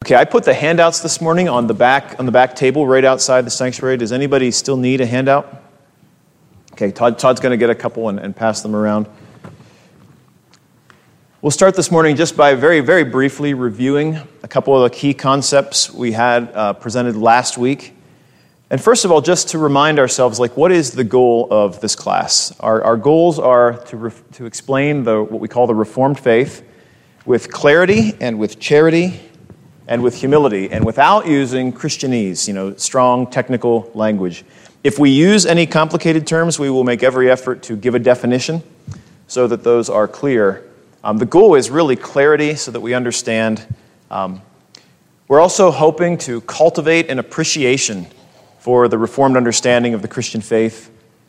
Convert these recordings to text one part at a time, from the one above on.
Okay, I put the handouts this morning on the back table right outside the sanctuary. Does anybody still need a handout? Okay, Todd's going to get a couple and pass them around. We'll start this morning just by very, very briefly reviewing a couple of the key concepts we had presented last week. And first of all, just to remind ourselves, what is the goal of this class? Our goals are to explain what we call the Reformed faith with clarity and with charity and with humility, and without using Christianese, strong technical language. If we use any complicated terms, we will make every effort to give a definition so that those are clear. The goal is really clarity so that we understand. We're also hoping to cultivate an appreciation for the Reformed understanding of the Christian faith.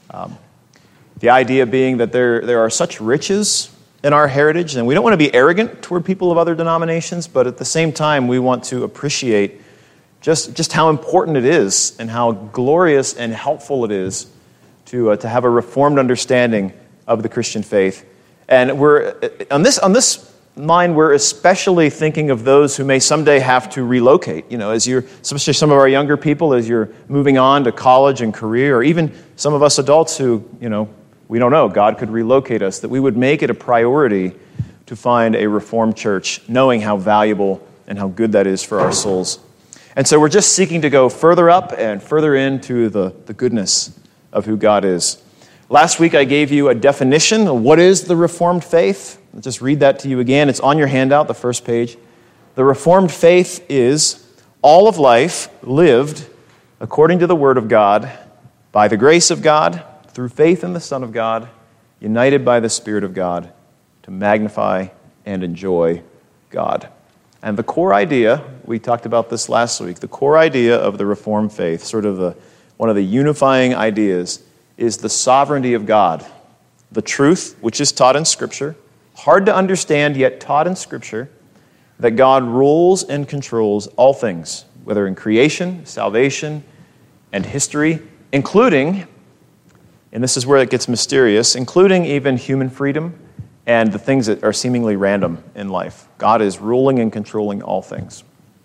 The idea being that there are such riches in our heritage, and we don't want to be arrogant toward people of other denominations, but at the same time, we want to appreciate just how important it is and how glorious and helpful it is to have a Reformed understanding of the Christian faith. And we're on this line, we're especially thinking of those who may someday have to relocate. Especially some of our younger people, as you're moving on to college and career, or even some of us adults who, we don't know, God could relocate us, that we would make it a priority to find a Reformed church, knowing how valuable and how good that is for our souls. And so we're just seeking to go further up and further into the goodness of who God is. Last week I gave you a definition of what is the Reformed faith. I'll just read that to you again. It's on your handout, the first page. The Reformed faith is all of life lived according to the Word of God, by the grace of God, through faith in the Son of God, united by the Spirit of God, to magnify and enjoy God. And the core idea, we talked about this last week, the core idea of the Reformed faith, sort of one of the unifying ideas, is the sovereignty of God. The truth, which is taught in Scripture, hard to understand yet taught in Scripture, that God rules and controls all things, whether in creation, salvation, and history, including, and this is where it gets mysterious, including even human freedom and the things that are seemingly random in life. God is ruling and controlling all things.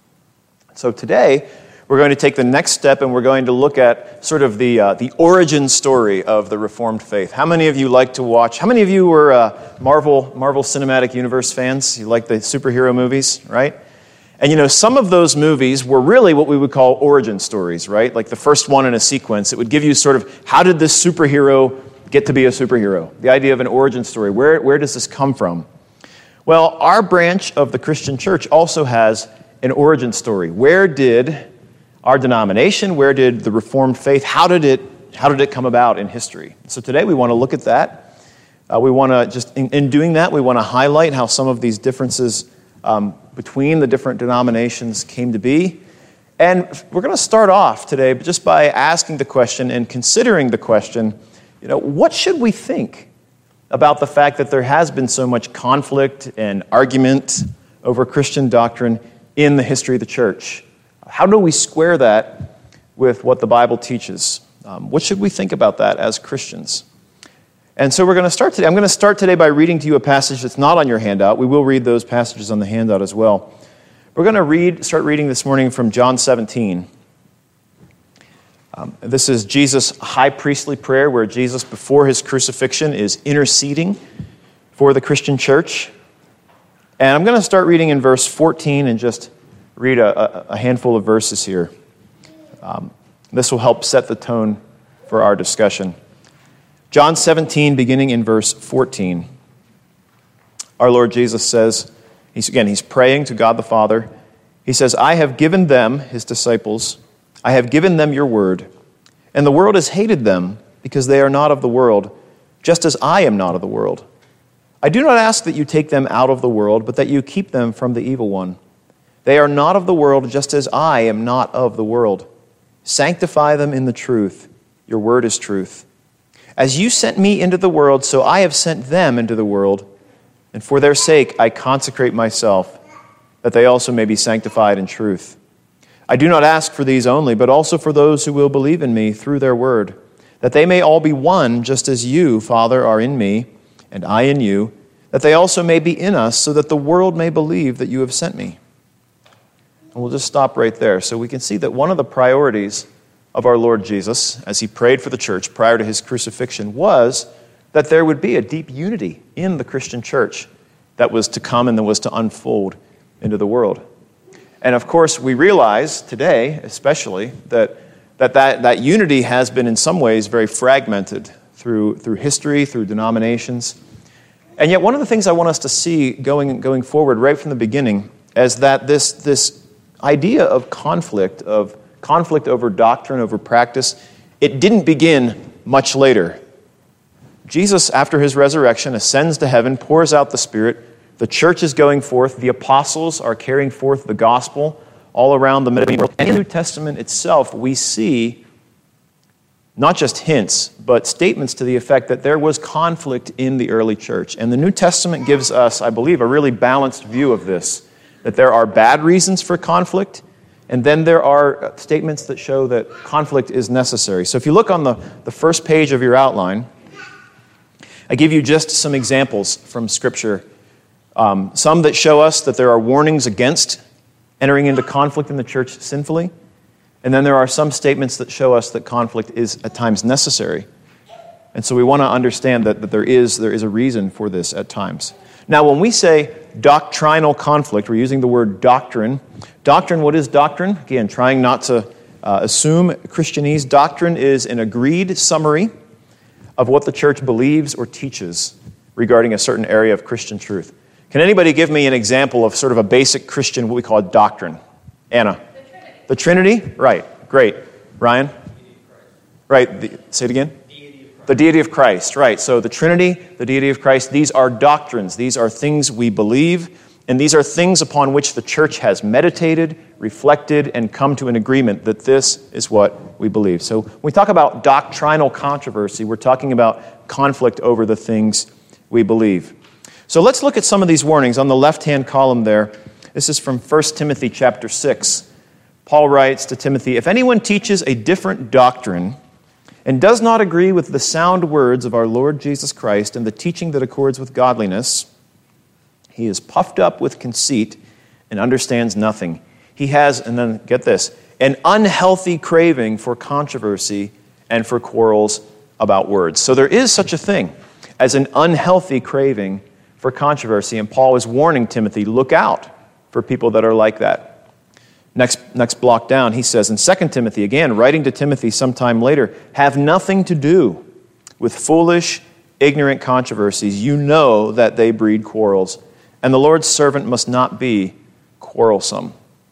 So today, we're going to take the next step and we're going to look at sort of the origin story of the Reformed faith. How many of you like to watch? How many of you were Marvel Cinematic Universe fans? You like the superhero movies, right? And some of those movies were really what we would call origin stories, right? Like the first one in a sequence. It would give you sort of, how did this superhero get to be a superhero? The idea of an origin story. Where does this come from? Well, our branch of the Christian church also has an origin story. Where did our denomination, where did the Reformed faith, how did it come about in history? So today we want to look at that. We want to just, in doing that, we want to highlight how some of these differences between the different denominations came to be. And we're going to start off today just by asking the question and considering the question, what should we think about the fact that there has been so much conflict and argument over Christian doctrine in the history of the church? How do we square that with what the Bible teaches? What should we think about that as Christians? And so we're going to start today. I'm going to start today by reading to you a passage that's not on your handout. We will read those passages on the handout as well. We're going to start reading this morning from John 17. This is Jesus' high priestly prayer, where Jesus, before his crucifixion, is interceding for the Christian church. And I'm going to start reading in verse 14 and just read a handful of verses here. This will help set the tone for our discussion. John 17, beginning in verse 14. Our Lord Jesus says, he's praying to God the Father. He says, I have given them, his disciples, I have given them your word, and the world has hated them because they are not of the world, just as I am not of the world. I do not ask that you take them out of the world, but that you keep them from the evil one. They are not of the world, just as I am not of the world. Sanctify them in the truth. Your word is truth. As you sent me into the world, so I have sent them into the world, and for their sake I consecrate myself, that they also may be sanctified in truth. I do not ask for these only, but also for those who will believe in me through their word, that they may all be one, just as you, Father, are in me, and I in you, that they also may be in us, so that the world may believe that you have sent me. And we'll just stop right there. So we can see that one of the priorities of our Lord Jesus, as he prayed for the church prior to his crucifixion, was that there would be a deep unity in the Christian church that was to come and that was to unfold into the world. And of course, we realize today, especially, that unity has been in some ways very fragmented through history, through denominations. And yet one of the things I want us to see going forward right from the beginning is that this idea of conflict over doctrine, over practice, it didn't begin much later. Jesus, after his resurrection, ascends to heaven, pours out the Spirit. The church is going forth. The apostles are carrying forth the gospel all around the Mediterranean world. And in the New Testament itself, we see not just hints, but statements to the effect that there was conflict in the early church. And the New Testament gives us, I believe, a really balanced view of this, that there are bad reasons for conflict, and then there are statements that show that conflict is necessary. So if you look on the first page of your outline, I give you just some examples from Scripture. Some that show us that there are warnings against entering into conflict in the church sinfully. And then there are some statements that show us that conflict is at times necessary. And so we want to understand that there is a reason for this at times. Now, when we say doctrinal conflict, we're using the word doctrine. Doctrine, what is doctrine? Again, trying not to assume Christianese. Doctrine is an agreed summary of what the church believes or teaches regarding a certain area of Christian truth. Can anybody give me an example of sort of a basic Christian, what we call a doctrine? Anna? The Trinity? Right. Great. Ryan? Right. Say it again? The deity of Christ. Right. So the Trinity, the deity of Christ, these are doctrines. These are things we believe, and these are things upon which the church has meditated, reflected, and come to an agreement that this is what we believe. So when we talk about doctrinal controversy, we're talking about conflict over the things we believe. So let's look at some of these warnings. On the left-hand column there, this is from 1 Timothy chapter 6. Paul writes to Timothy, "If anyone teaches a different doctrine and does not agree with the sound words of our Lord Jesus Christ and the teaching that accords with godliness, he is puffed up with conceit and understands nothing. He has," and then get this, "an unhealthy craving for controversy and for quarrels about words." So there is such a thing as an unhealthy craving for controversy, and Paul is warning Timothy, look out for people that are like that. Next block down, he says in 2 Timothy, again, writing to Timothy sometime later, "Have nothing to do with foolish, ignorant controversies. You know that they breed quarrels, and the Lord's servant must not be quarrelsome."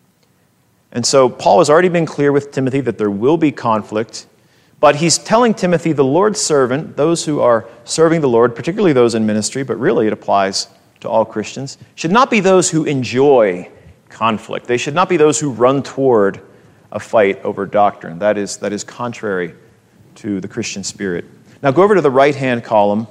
And so Paul has already been clear with Timothy that there will be conflict, but he's telling Timothy, the Lord's servant, those who are serving the Lord, particularly those in ministry, but really it applies to all Christians, should not be those who enjoy conflict. They should not be those who run toward a fight over doctrine. That is contrary to the Christian spirit. Now go over to the right-hand column.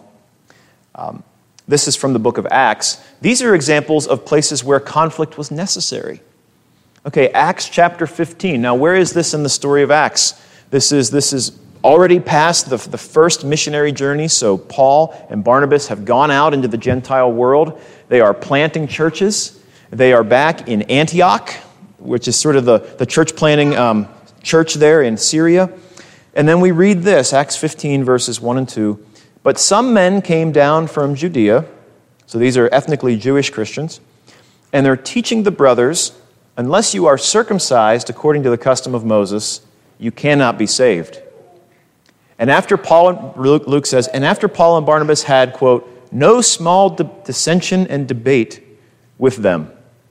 This is from the book of Acts. These are examples of places where conflict was necessary. Okay, Acts chapter 15. Now where is this in the story of Acts? This is already past the first missionary journey, so Paul and Barnabas have gone out into the Gentile world. They are planting churches. They are back in Antioch, which is sort of the church planting church there in Syria. And then we read this, Acts 15, verses 1 and 2. "But some men came down from Judea," so these are ethnically Jewish Christians, "and they're teaching the brothers, unless you are circumcised according to the custom of Moses, you cannot be saved." And after Luke says, "And after Paul and Barnabas had," quote, "no small dissension and debate with them."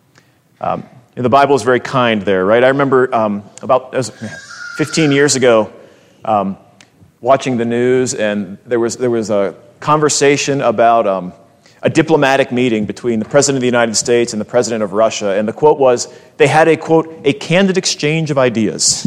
The Bible is very kind there, right? I remember about 15 years ago watching the news, and there was a conversation about a diplomatic meeting between the President of the United States and the President of Russia, and the quote was, they had a, quote, "a candid exchange of ideas."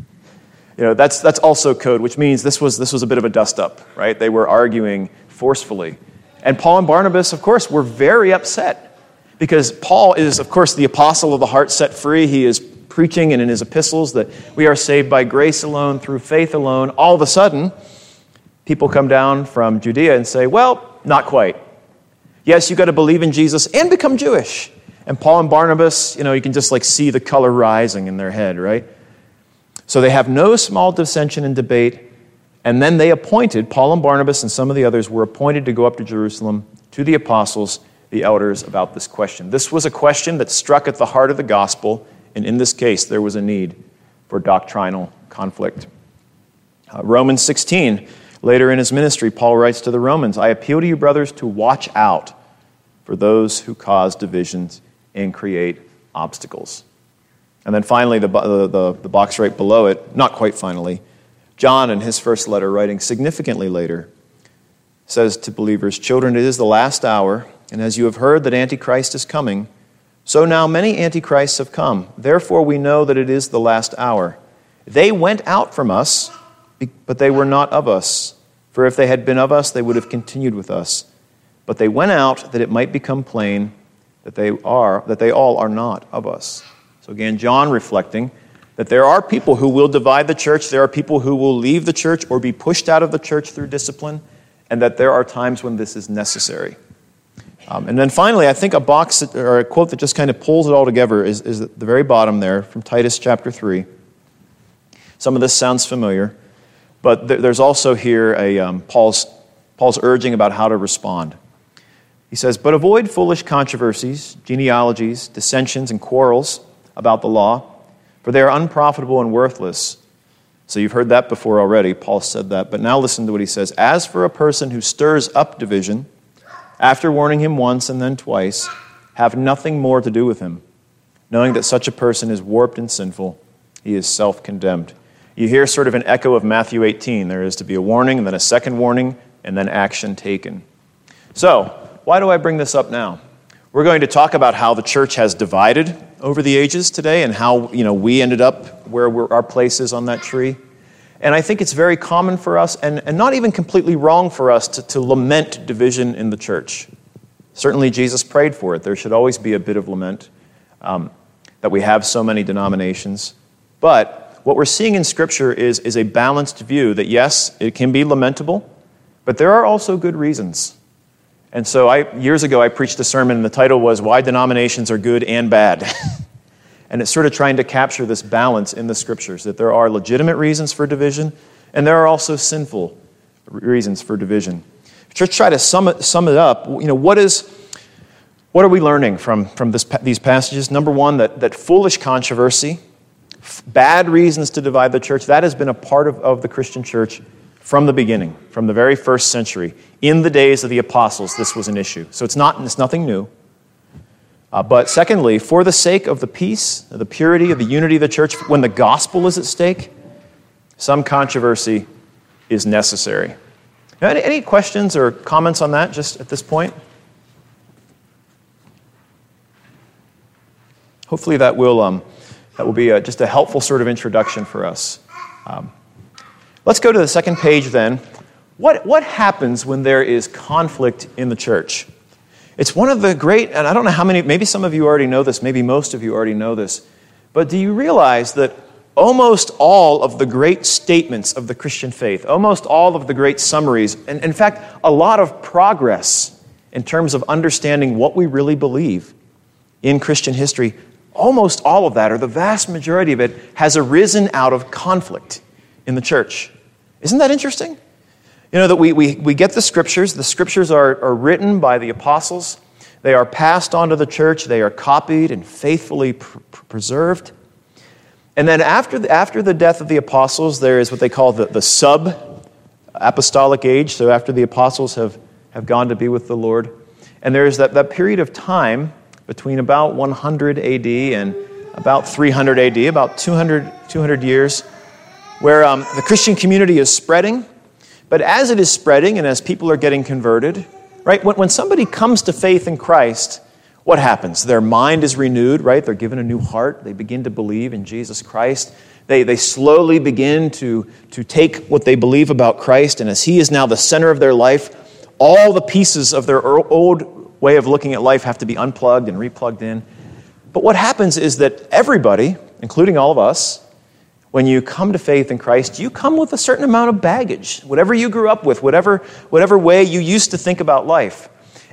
That's also code, which means this was a bit of a dust-up, right? They were arguing forcefully. And Paul and Barnabas, of course, were very upset because Paul is, of course, the apostle of the heart set free. He is preaching and in his epistles that we are saved by grace alone, through faith alone. All of a sudden, people come down from Judea and say, well, not quite. Yes, you've got to believe in Jesus and become Jewish. And Paul and Barnabas, you can just see the color rising in their head, right? So they have no small dissension and debate. And then they appointed, Paul and Barnabas and some of the others were appointed to go up to Jerusalem to the apostles, the elders, about this question. This was a question that struck at the heart of the gospel, and in this case, there was a need for doctrinal conflict. Romans 16, later in his ministry, Paul writes to the Romans, "I appeal to you, brothers, to watch out for those who cause divisions and create obstacles." And then finally, the box right below it, not quite finally, John, in his first letter, writing significantly later, says to believers, "Children, it is the last hour, and as you have heard that Antichrist is coming, so now many Antichrists have come. Therefore we know that it is the last hour. They went out from us, but they were not of us. For if they had been of us, they would have continued with us. But they went out that it might become plain that they all are not of us." So again, John reflecting that there are people who will divide the church, there are people who will leave the church or be pushed out of the church through discipline, and that there are times when this is necessary. And then finally, I think a box or a quote that just kind of pulls it all together is at the very bottom there from Titus chapter 3. Some of this sounds familiar, but there's also here Paul's urging about how to respond. He says, "But avoid foolish controversies, genealogies, dissensions, and quarrels about the law, for they are unprofitable and worthless." So you've heard that before already. Paul said that. But now listen to what he says. "As for a person who stirs up division, after warning him once and then twice, have nothing more to do with him. Knowing that such a person is warped and sinful, he is self-condemned." You hear sort of an echo of Matthew 18. There is to be a warning, and then a second warning, and then action taken. So, why do I bring this up now? We're going to talk about how the church has divided over the ages today and how we ended up where our place is on that tree. And I think it's very common for us and not even completely wrong for us to lament division in the church. Certainly Jesus prayed for it. There should always be a bit of lament that we have so many denominations. But what we're seeing in Scripture is a balanced view that yes, it can be lamentable, but there are also good reasons. And so years ago, I preached a sermon, and the title was "Why Denominations Are Good and Bad." And it's sort of trying to capture this balance in the Scriptures, that there are legitimate reasons for division, and there are also sinful reasons for division. Just try to sum it up. What are we learning from these passages? Number one, that foolish controversy, bad reasons to divide the church, that has been a part of the Christian church from the beginning, from the very first century. In the days of the apostles, this was an issue. So it's nothing new. But secondly, for the sake of the peace, the purity, of the unity of the church, when the gospel is at stake, some controversy is necessary. Now, any questions or comments on that just at this point? Hopefully that will be just a helpful sort of introduction for us. Let's go to the second page then. What happens when there is conflict in the church? It's one of the great, and I don't know how many, maybe some of you already know this, maybe most of you already know this, but do you realize that almost all of the great statements of the Christian faith, almost all of the great summaries, and in fact, a lot of progress in terms of understanding what we really believe in Christian history, almost all of that, or the vast majority of it, has arisen out of conflict in the church. Isn't that interesting? That we get the Scriptures. The Scriptures are written by the apostles. They are passed on to the church. They are copied and faithfully preserved. And then after the death of the apostles, there is what they call the sub-apostolic age. So after the apostles have gone to be with the Lord. And there is that period of time between about 100 AD and about 300 AD, about 200 years, where the Christian community is spreading. But as it is spreading and as people are getting converted, right, when somebody comes to faith in Christ, what happens? Their mind is renewed, right? They're given a new heart. They begin to believe in Jesus Christ. They slowly begin to take what they believe about Christ, and as He is now the center of their life, all the pieces of their old way of looking at life have to be unplugged and replugged in. But what happens is that everybody, including all of us, when you come to faith in Christ, you come with a certain amount of baggage, whatever you grew up with, whatever way you used to think about life.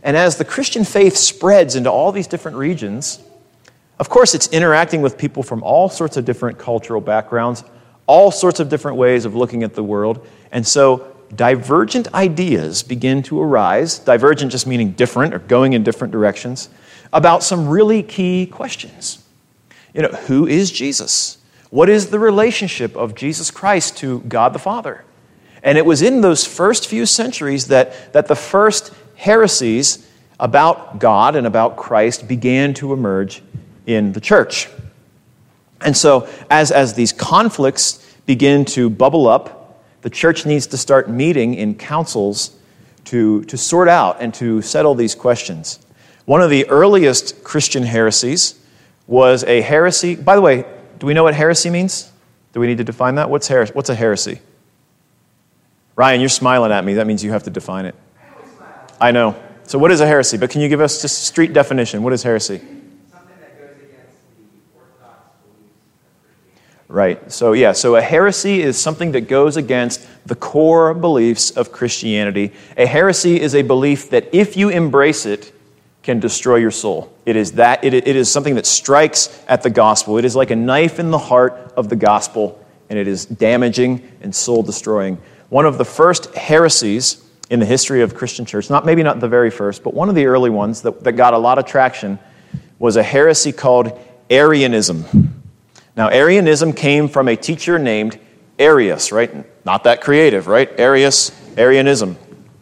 And as the Christian faith spreads into all these different regions, of course, it's interacting with people from all sorts of different cultural backgrounds, all sorts of different ways of looking at the world. And so divergent ideas begin to arise, divergent just meaning different or going in different directions, about some really key questions. Who is Jesus? What is the relationship of Jesus Christ to God the Father? And it was in those first few centuries that the first heresies about God and about Christ began to emerge in the church. And so as these conflicts begin to bubble up, the church needs to start meeting in councils to sort out and to settle these questions. One of the earliest Christian heresies was a heresy. By the way, do we know what heresy means? Do we need to define that? What's a heresy? Ryan, you're smiling at me. That means you have to define it. I know. So what is a heresy? But can you give us just a street definition? What is heresy? Something that goes against the orthodox beliefs of Christianity. Right. So a heresy is something that goes against the core beliefs of Christianity. A heresy is a belief that if you embrace it, can destroy your soul. It is something that strikes at the gospel. It is like a knife in the heart of the gospel, and it is damaging and soul-destroying. One of the first heresies in the history of Christian church, maybe not the very first, but one of the early ones that got a lot of traction was a heresy called Arianism. Now, Arianism came from a teacher named Arius, right? Not that creative, right? Arianism.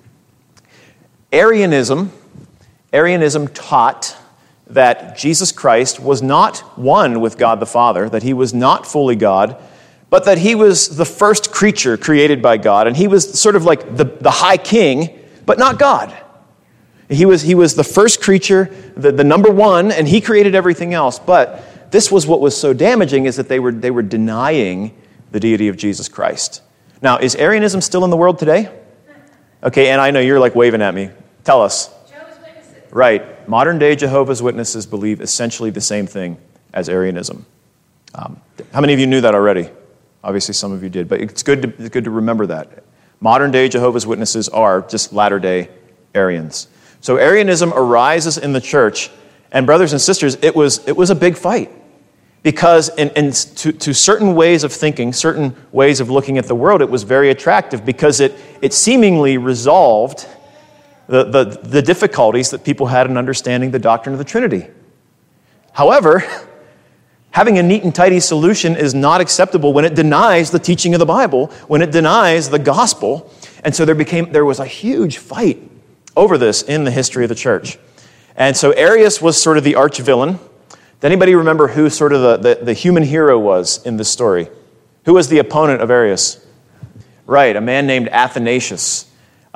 Arianism taught that Jesus Christ was not one with God the Father, that he was not fully God, but that he was the first creature created by God, and he was sort of like the high king, but not God. He was the first creature, the number one, and he created everything else. But this was what was so damaging, is that they were denying the deity of Jesus Christ. Now, is Arianism still in the world today? Okay, and I know you're like waving at me. Tell us. Jehovah's Witnesses. Right. Modern-day Jehovah's Witnesses believe essentially the same thing as Arianism. How many of you knew that already? Obviously, some of you did, but it's good to remember that. Modern-day Jehovah's Witnesses are just latter-day Arians. So Arianism arises in the church, and brothers and sisters, it was a big fight. Because to certain ways of thinking, certain ways of looking at the world, it was very attractive because it seemingly resolved the difficulties that people had in understanding the doctrine of the Trinity. However, having a neat and tidy solution is not acceptable when it denies the teaching of the Bible, when it denies the gospel. And so there was a huge fight over this in the history of the church. And so Arius was sort of the arch villain. Does anybody remember who sort of the human hero was in this story? Who was the opponent of Arius? Right, a man named Athanasius.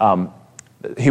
He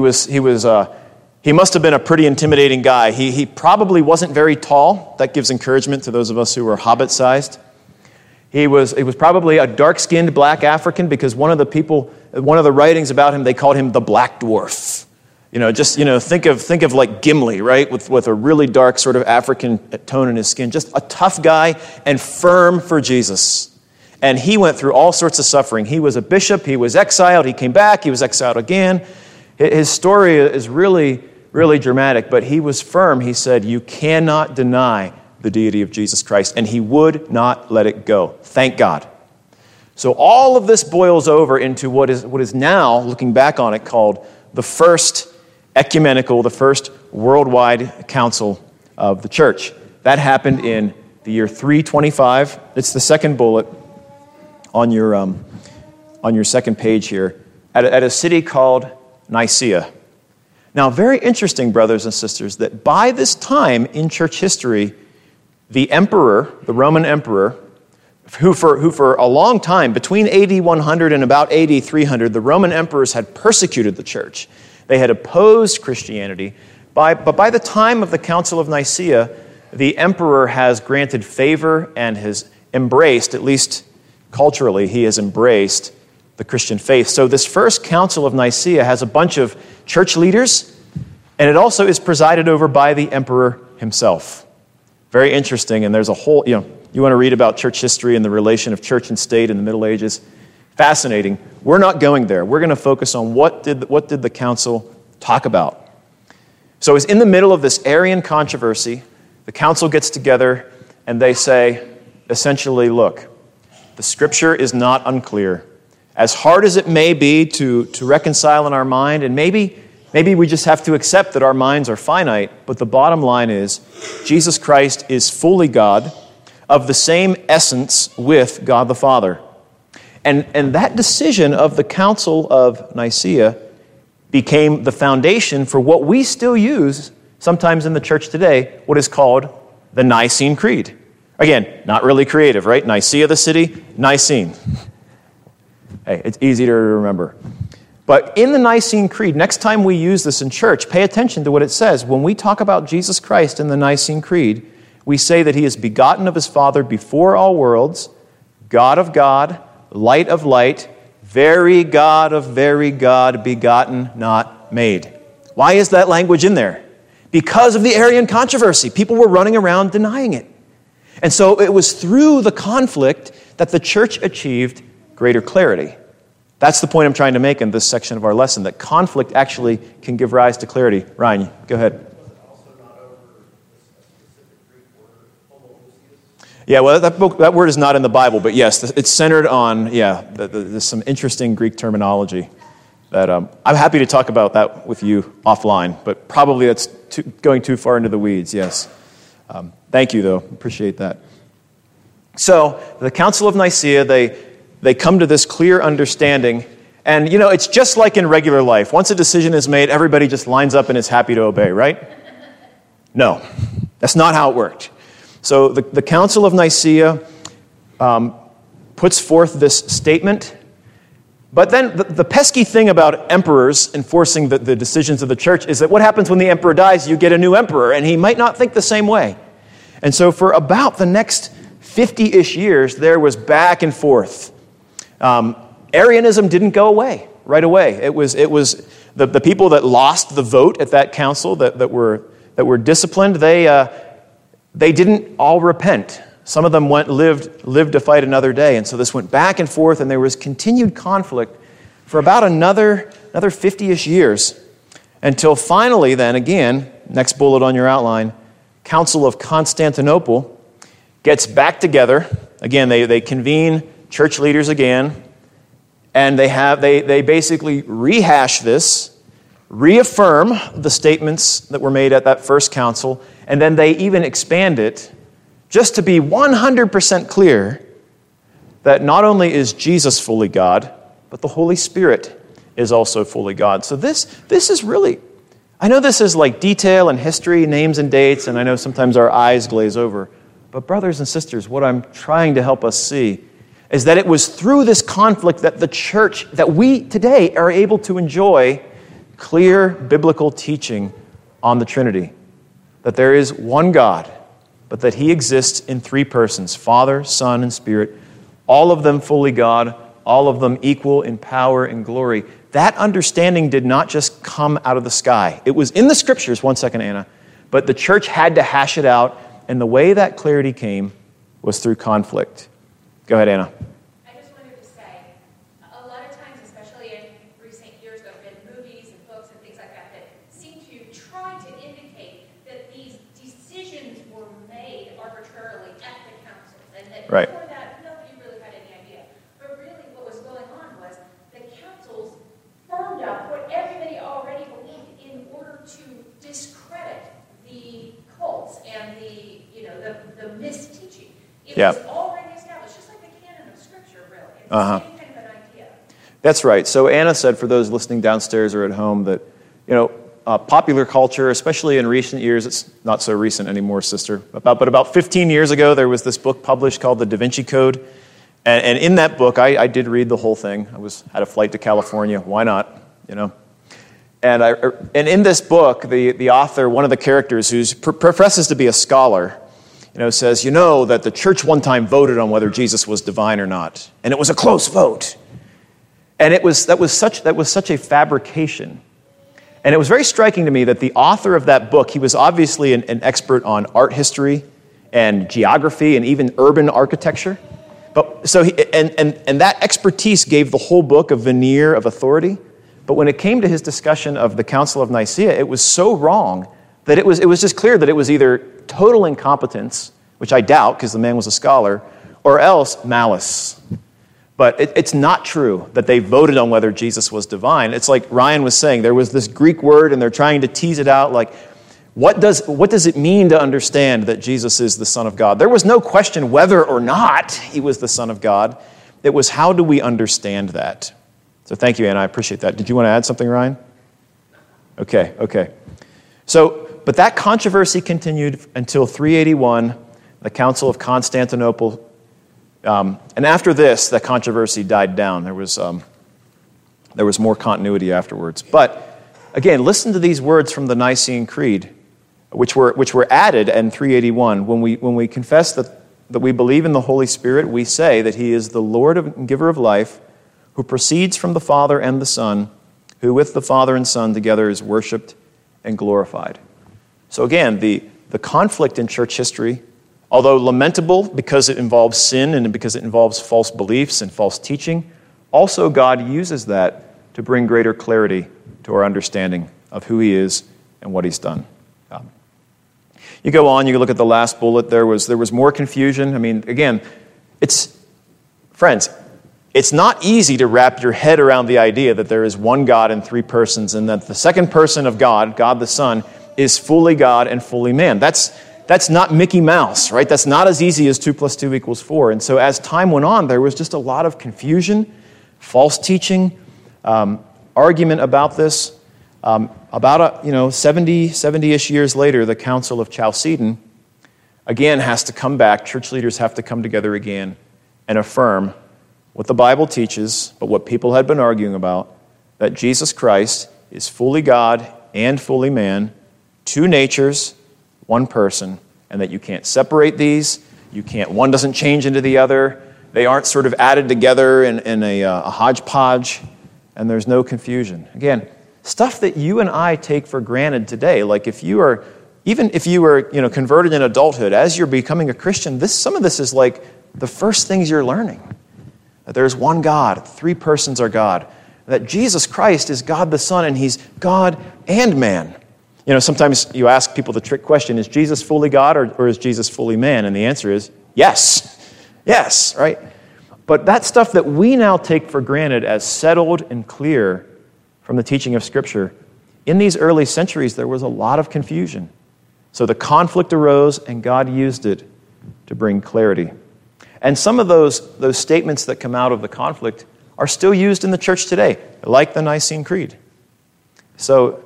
must have been a pretty intimidating guy. He probably wasn't very tall. That gives encouragement to those of us who are hobbit-sized. He was probably a dark-skinned black African, because one of the writings about him, they called him the Black Dwarf. Think of like Gimli, right? With a really dark sort of African tone in his skin. Just a tough guy and firm for Jesus. And he went through all sorts of suffering. He was a bishop. He was exiled. He came back. He was exiled again. His story is really, really dramatic, but he was firm. He said, you cannot deny the deity of Jesus Christ, and he would not let it go. Thank God. So all of this boils over into what is now, looking back on it, called the first ecumenical, the first worldwide council of the church. That happened in the year 325. It's the second bullet on your second page here, at a city called Nicaea. Now, very interesting, brothers and sisters, that by this time in church history, the emperor, the Roman emperor, who for a long time, between AD 100 and about AD 300, the Roman emperors had persecuted the church. They had opposed Christianity. But by the time of the Council of Nicaea, the emperor has granted favor and has embraced, at least culturally, he has embraced the Christian faith. So this first Council of Nicaea has a bunch of church leaders, and it also is presided over by the emperor himself. Very interesting, and there's a whole, you want to read about church history and the relation of church and state in the Middle Ages. Fascinating. We're not going there. We're going to focus on what did the council talk about. So it's in the middle of this Arian controversy. The council gets together and they say, essentially, look, the Scripture is not unclear. As hard as it may be to reconcile in our mind, and maybe we just have to accept that our minds are finite, but the bottom line is Jesus Christ is fully God, of the same essence with God the Father. And that decision of the Council of Nicaea became the foundation for what we still use sometimes in the church today, what is called the Nicene Creed. Again, not really creative, right? Nicaea, the city, Nicene. Hey, it's easy to remember. But in the Nicene Creed, next time we use this in church, pay attention to what it says. When we talk about Jesus Christ in the Nicene Creed, we say that he is begotten of his Father before all worlds, God of God, light of light, very God of very God, begotten, not made. Why is that language in there? Because of the Arian controversy. People were running around denying it. And so it was through the conflict that the church achieved greater clarity. That's the point I'm trying to make in this section of our lesson, that conflict actually can give rise to clarity. Ryan, go ahead. Yeah, well, that word is not in the Bible, but yes, it's centered on, there's some interesting Greek terminology that I'm happy to talk about that with you offline, but probably that's going too far into the weeds, yes. Thank you, though. Appreciate that. So, the Council of Nicaea, they come to this clear understanding, and, it's just like in regular life. Once a decision is made, everybody just lines up and is happy to obey, right? No, that's not how it worked. So the Council of Nicaea puts forth this statement, but then the pesky thing about emperors enforcing the decisions of the church is that what happens when the emperor dies? You get a new emperor, and he might not think the same way. And so for about the next 50-ish years, there was back and forth. Arianism didn't go away right away. It was the people that lost the vote at that council that were disciplined. They didn't all repent. Some of them lived to fight another day. And so this went back and forth, and there was continued conflict for about another 50-ish years, until finally then, again, next bullet on your outline, Council of Constantinople gets back together. Again, they convene church leaders again, and they basically rehash this, reaffirm the statements that were made at that first council, and then they even expand it just to be 100% clear that not only is Jesus fully God, but the Holy Spirit is also fully God. So this is really, I know this is like detail and history, names and dates, and I know sometimes our eyes glaze over. But brothers and sisters, what I'm trying to help us see is that it was through this conflict that the church, that we today are able to enjoy clear biblical teaching on the Trinity. That there is one God, but that he exists in three persons, Father, Son, and Spirit, all of them fully God, all of them equal in power and glory. That understanding did not just come out of the sky. It was in the Scriptures, one second, Anna, but the church had to hash it out, and the way that clarity came was through conflict. Go ahead, Anna. I just wanted to say, a lot of times, especially in recent years, there have been movies and books and things like that that seem to try to indicate that these decisions were made arbitrarily at the councils, and that right. Before that, nobody really had any idea. But really what was going on was the councils firmed up what everybody already believed in order to discredit the cults and the misteaching. It was already established, just like the canon of Scripture, really. It's the same kind of an idea. That's right. So Anna said, for those listening downstairs or at home, that, popular culture, especially in recent years, it's not so recent anymore, sister, but about 15 years ago, there was this book published called The Da Vinci Code. And in that book, I did read the whole thing. I had a flight to California. Why not? And in this book, the author, one of the characters who professes to be a scholar, says, that the church one time voted on whether Jesus was divine or not, and it was a close vote. And that was such a fabrication. And it was very striking to me that the author of that book, he was obviously an expert on art history and geography and even urban architecture. But so and that expertise gave the whole book a veneer of authority. But when it came to his discussion of the Council of Nicaea, it was so wrong that it was just clear that it was either total incompetence, which I doubt because the man was a scholar, or else malice. But it's not true that they voted on whether Jesus was divine. It's like Ryan was saying, there was this Greek word and they're trying to tease it out like, what does it mean to understand that Jesus is the Son of God? There was no question whether or not he was the Son of God. It was how do we understand that? So thank you, Anna. I appreciate that. Did you want to add something, Ryan? Okay. So, but that controversy continued until 381, the Council of Constantinople. And after this, the controversy died down. There was more continuity afterwards. But again, listen to these words from the Nicene Creed, which were added in 381. When we confess that we believe in the Holy Spirit, we say that he is the Lord and giver of life, who proceeds from the Father and the Son, who with the Father and Son together is worshipped and glorified. So again, the conflict in church history, although lamentable because it involves sin and because it involves false beliefs and false teaching, also God uses that to bring greater clarity to our understanding of who he is and what he's done. You go on, you look at the last bullet, there was more confusion. I mean, again, friends, it's not easy to wrap your head around the idea that there is one God in three persons and that the second person of God, God the Son, is fully God and fully man. That's not Mickey Mouse, right? That's not as easy as 2 + 2 = 4. And so as time went on, there was just a lot of confusion, false teaching, argument about this. About 70-ish years later, the Council of Chalcedon again has to come back. Church leaders have to come together again and affirm what the Bible teaches, but what people had been arguing about, that Jesus Christ is fully God and fully man, two natures, one person, and that you can't separate these. One doesn't change into the other. They aren't sort of added together in a hodgepodge, and there's no confusion. Again, stuff that you and I take for granted today. Like if you were converted in adulthood, as you're becoming a Christian, some of this is like the first things you're learning. That there's one God, three persons are God. That Jesus Christ is God the Son, and he's God and man. Sometimes you ask people the trick question, is Jesus fully God or is Jesus fully man? And the answer is yes. Yes, right? But that stuff that we now take for granted as settled and clear from the teaching of Scripture, in these early centuries, there was a lot of confusion. So the conflict arose, and God used it to bring clarity. And some of those statements that come out of the conflict are still used in the church today, like the Nicene Creed. So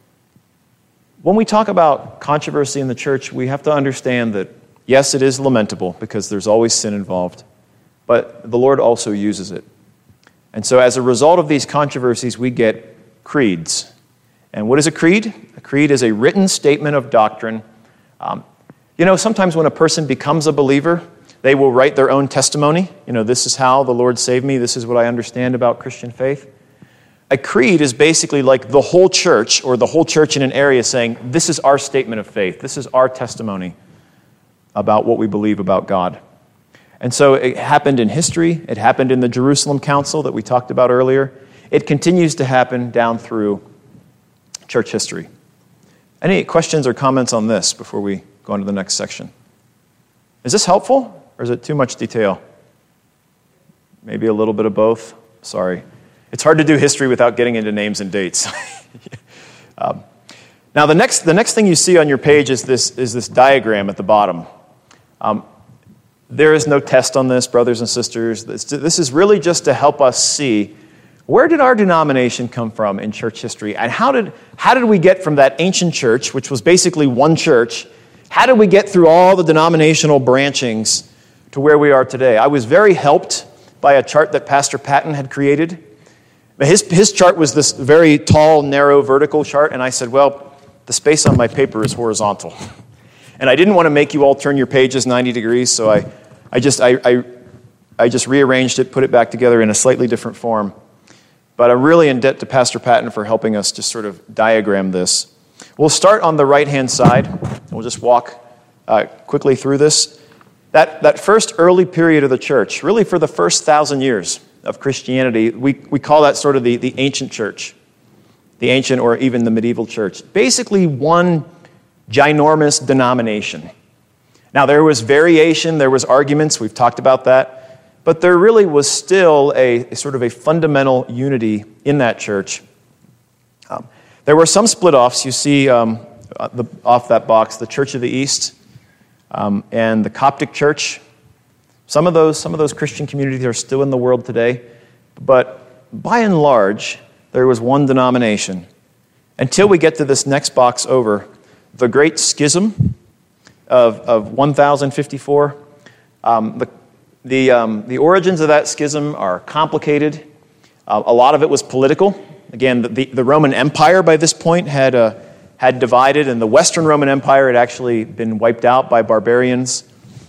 when we talk about controversy in the church, we have to understand that, yes, it is lamentable because there's always sin involved, but the Lord also uses it. And so as a result of these controversies, we get creeds. And what is a creed? A creed is a written statement of doctrine. Sometimes when a person becomes a believer, they will write their own testimony. This is how the Lord saved me. This is what I understand about Christian faith. A creed is basically like the whole church or the whole church in an area saying, this is our statement of faith. This is our testimony about what we believe about God. And so it happened in history. It happened in the Jerusalem Council that we talked about earlier. It continues to happen down through church history. Any questions or comments on this before we go on to the next section? Is this helpful or is it too much detail? Maybe a little bit of both. Sorry. It's hard to do history without getting into names and dates. Now, the next thing you see on your page is this diagram at the bottom. There is no test on this, brothers and sisters. This is really just to help us see, where did our denomination come from in church history? And how did we get from that ancient church, which was basically one church, how did we get through all the denominational branchings to where we are today? I was very helped by a chart that Pastor Patton had created. His chart was this very tall, narrow, vertical chart, and I said, well, the space on my paper is horizontal. And I didn't want to make you all turn your pages 90 degrees, so I just rearranged it, put it back together in a slightly different form. But I'm really in debt to Pastor Patton for helping us just sort of diagram this. We'll start on the right-hand side. We'll just walk quickly through this. That first early period of the church, really for the first 1,000 years of Christianity, we call that sort of the ancient church. the ancient or even the medieval church. Basically one ginormous denomination. Now, there was variation, there was arguments, we've talked about that, but there really was still a sort of a fundamental unity in that church. There were some split-offs. You see off that box, the Church of the East and the Coptic Church. Some of those Christian communities are still in the world today, but by and large, there was one denomination. Until we get to this next box over, the Great Schism of 1054. The origins of that schism are complicated. A lot of it was political. Again, the Roman Empire by this point had divided, and the Western Roman Empire had actually been wiped out by barbarians.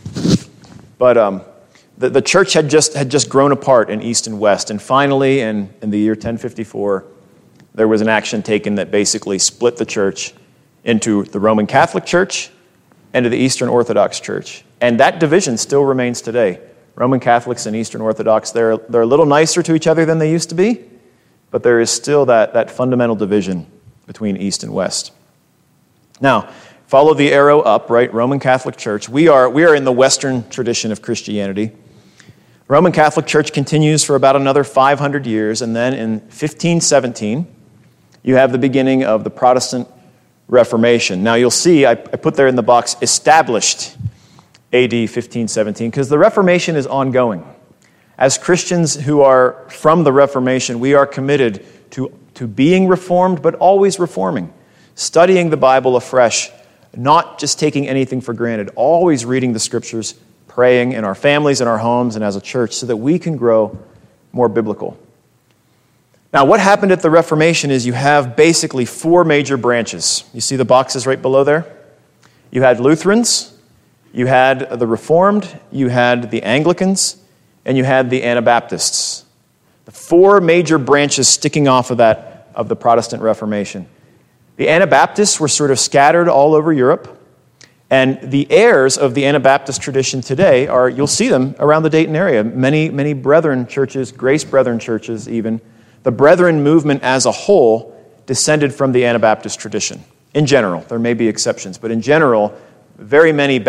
But the church had just grown apart in East and West, and finally, in the year 1054, there was an action taken that basically split the church into the Roman Catholic Church and to the Eastern Orthodox Church. And that division still remains today. Roman Catholics and Eastern Orthodox, they're a little nicer to each other than they used to be, but there is still that fundamental division between East and West. Now, follow the arrow up, right? Roman Catholic Church. We are in the Western tradition of Christianity. Roman Catholic Church continues for about another 500 years, and then in 1517, you have the beginning of the Protestant Reformation. Now, you'll see, I put there in the box, established AD 1517, because the Reformation is ongoing. As Christians who are from the Reformation, we are committed to being reformed, but always reforming, studying the Bible afresh, not just taking anything for granted, always reading the Scriptures, praying in our families, in our homes, and as a church, so that we can grow more biblical. Now, what happened at the Reformation is you have basically four major branches. You see the boxes right below there? You had Lutherans, you had the Reformed, you had the Anglicans, and you had the Anabaptists. The four major branches sticking off of the Protestant Reformation. The Anabaptists were sort of scattered all over Europe, and the heirs of the Anabaptist tradition today are, you'll see them around the Dayton area. Many Brethren churches, Grace Brethren churches even. The Brethren movement as a whole descended from the Anabaptist tradition. In general, there may be exceptions, but in general, very many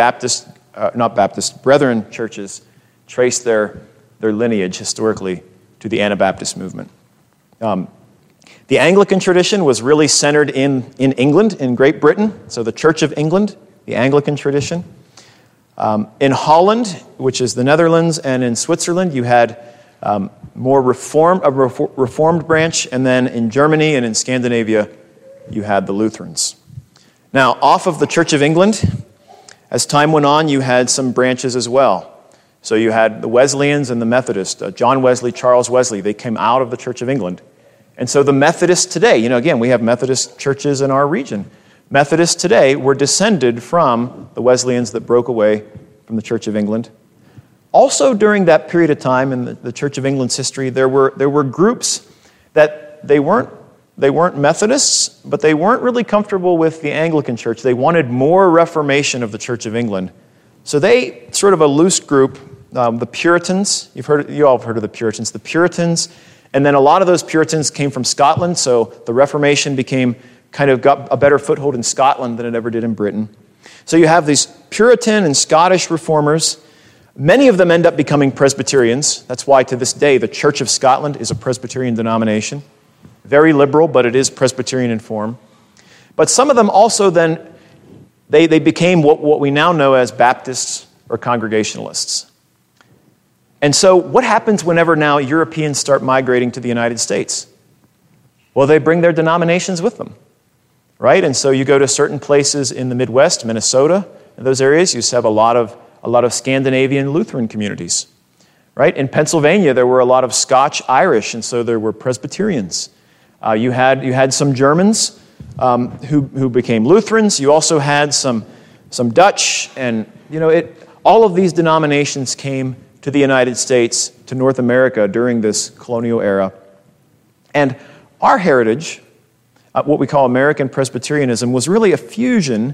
Brethren churches trace their lineage historically to the Anabaptist movement. The Anglican tradition was really centered in England, in Great Britain, so the Church of England, the Anglican tradition. In Holland, which is the Netherlands, and in Switzerland, you had more reformed branch, and then in Germany and in Scandinavia, you had the Lutherans. Now, off of the Church of England, as time went on, you had some branches as well. So you had the Wesleyans and the Methodists, John Wesley, Charles Wesley, they came out of the Church of England. And so the Methodists today, again, we have Methodist churches in our region. Methodists today were descended from the Wesleyans that broke away from the Church of England. Also, during that period of time in the Church of England's history, there were groups that they weren't Methodists, but they weren't really comfortable with the Anglican Church. They wanted more reformation of the Church of England. So they, sort of a loose group, the Puritans, you all have heard of the Puritans, and then a lot of those Puritans came from Scotland, so the Reformation got a better foothold in Scotland than it ever did in Britain. So you have these Puritan and Scottish reformers. Many of them end up becoming Presbyterians. That's why to this day the Church of Scotland is a Presbyterian denomination. Very liberal, but it is Presbyterian in form. But some of them also then, they became what we now know as Baptists or Congregationalists. And so what happens whenever now Europeans start migrating to the United States? Well, they bring their denominations with them, right? And so you go to certain places in the Midwest, Minnesota, in those areas, you have a lot of Scandinavian Lutheran communities, right? In Pennsylvania, there were a lot of Scotch-Irish, and so there were Presbyterians. You had some Germans who became Lutherans. You also had some Dutch, and all of these denominations came to the United States, to North America during this colonial era. And our heritage, what we call American Presbyterianism, was really a fusion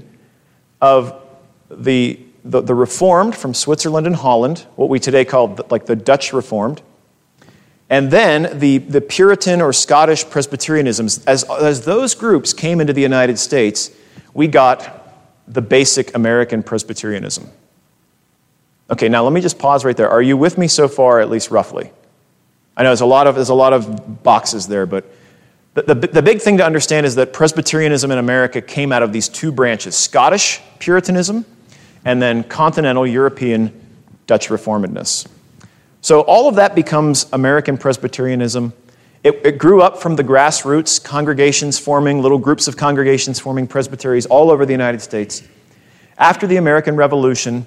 of the Reformed from Switzerland and Holland, what we today call the Dutch Reformed, And then the Puritan or Scottish Presbyterianisms, as those groups came into the United States, we got the basic American Presbyterianism. Okay, now let me just pause right there. Are you with me so far, at least roughly? I know there's a lot of boxes there, but the big thing to understand is that Presbyterianism in America came out of these two branches, Scottish Puritanism and then continental European Dutch Reformedness. So all of that becomes American Presbyterianism. It grew up from the grassroots, congregations forming, little groups of congregations forming presbyteries all over the United States. After the American Revolution,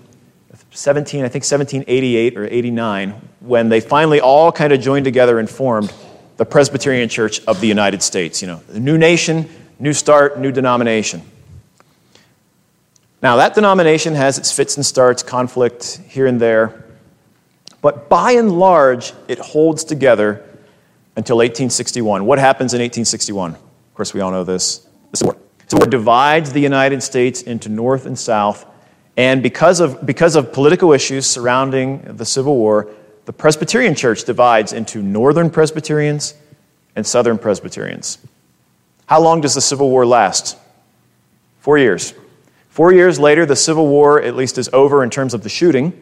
1788 or 89, when they finally all kind of joined together and formed the Presbyterian Church of the United States. The new nation, new start, new denomination. Now, that denomination has its fits and starts, conflict here and there. But by and large, it holds together until 1861. What happens in 1861? Of course, we all know this. The Civil War. The Civil War divides the United States into North and South. And because of political issues surrounding the Civil War, the Presbyterian Church divides into Northern Presbyterians and Southern Presbyterians. How long does the Civil War last? 4 years. 4 years later, the Civil War at least is over in terms of the shooting.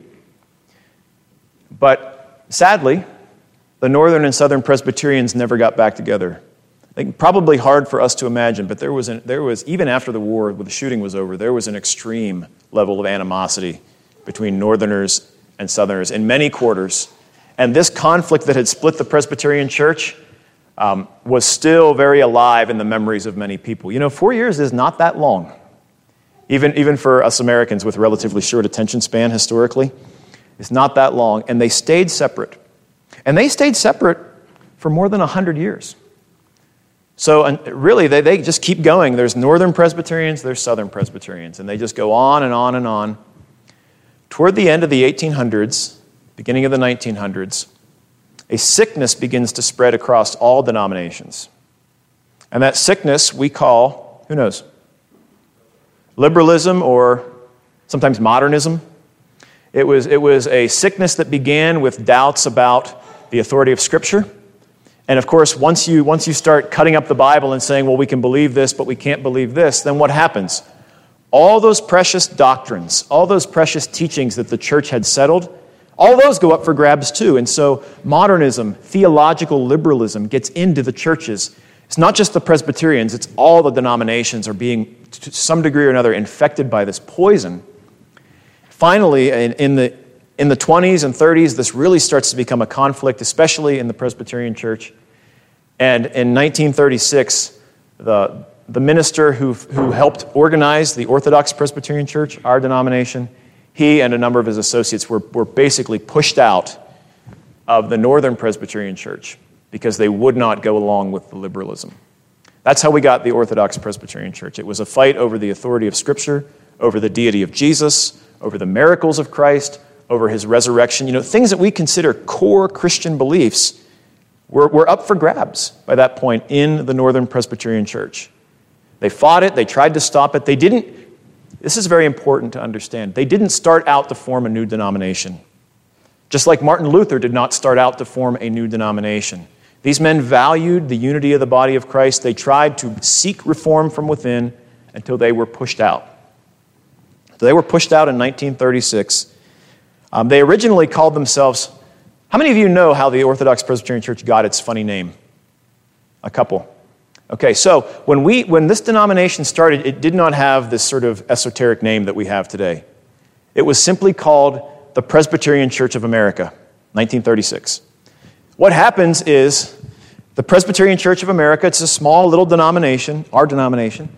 But sadly, the Northern and Southern Presbyterians never got back together. I think probably hard for us to imagine, but there was even after the war, when the shooting was over, there was an extreme level of animosity between Northerners and Southerners in many quarters. And this conflict that had split the Presbyterian Church was still very alive in the memories of many people. 4 years is not that long, even for us Americans with relatively short attention span historically. It's not that long, and they stayed separate. And they stayed separate for more than 100 years. So really, they just keep going. There's Northern Presbyterians, there's Southern Presbyterians, and they just go on and on and on. Toward the end of the 1800s, beginning of the 1900s, a sickness begins to spread across all denominations. And that sickness we call, who knows, liberalism or sometimes modernism. It was a sickness that began with doubts about the authority of Scripture. And of course, once you start cutting up the Bible and saying, well, we can believe this, but we can't believe this, then what happens? All those precious doctrines, all those precious teachings that the church had settled, all those go up for grabs too. And so modernism, theological liberalism gets into the churches. It's not just the Presbyterians, it's all the denominations are being, to some degree or another, infected by this poison. Finally, in the 20s and 30s, this really starts to become a conflict, especially in the Presbyterian Church. And in 1936, the minister who helped organize the Orthodox Presbyterian Church, our denomination, he and a number of his associates were basically pushed out of the Northern Presbyterian Church because they would not go along with the liberalism. That's how we got the Orthodox Presbyterian Church. It was a fight over the authority of Scripture, over the deity of Jesus, over the miracles of Christ, over his resurrection. Things that we consider core Christian beliefs were up for grabs by that point in the Northern Presbyterian Church. They fought it. They tried to stop it. This is very important to understand. They didn't start out to form a new denomination. Just like Martin Luther did not start out to form a new denomination. These men valued the unity of the body of Christ. They tried to seek reform from within until they were pushed out. So they were pushed out in 1936. They originally called themselves, how many of you know how the Orthodox Presbyterian Church got its funny name? A couple. Okay, so when this denomination started, it did not have this sort of esoteric name that we have today. It was simply called the Presbyterian Church of America, 1936. What happens is the Presbyterian Church of America, it's a small little denomination, our denomination,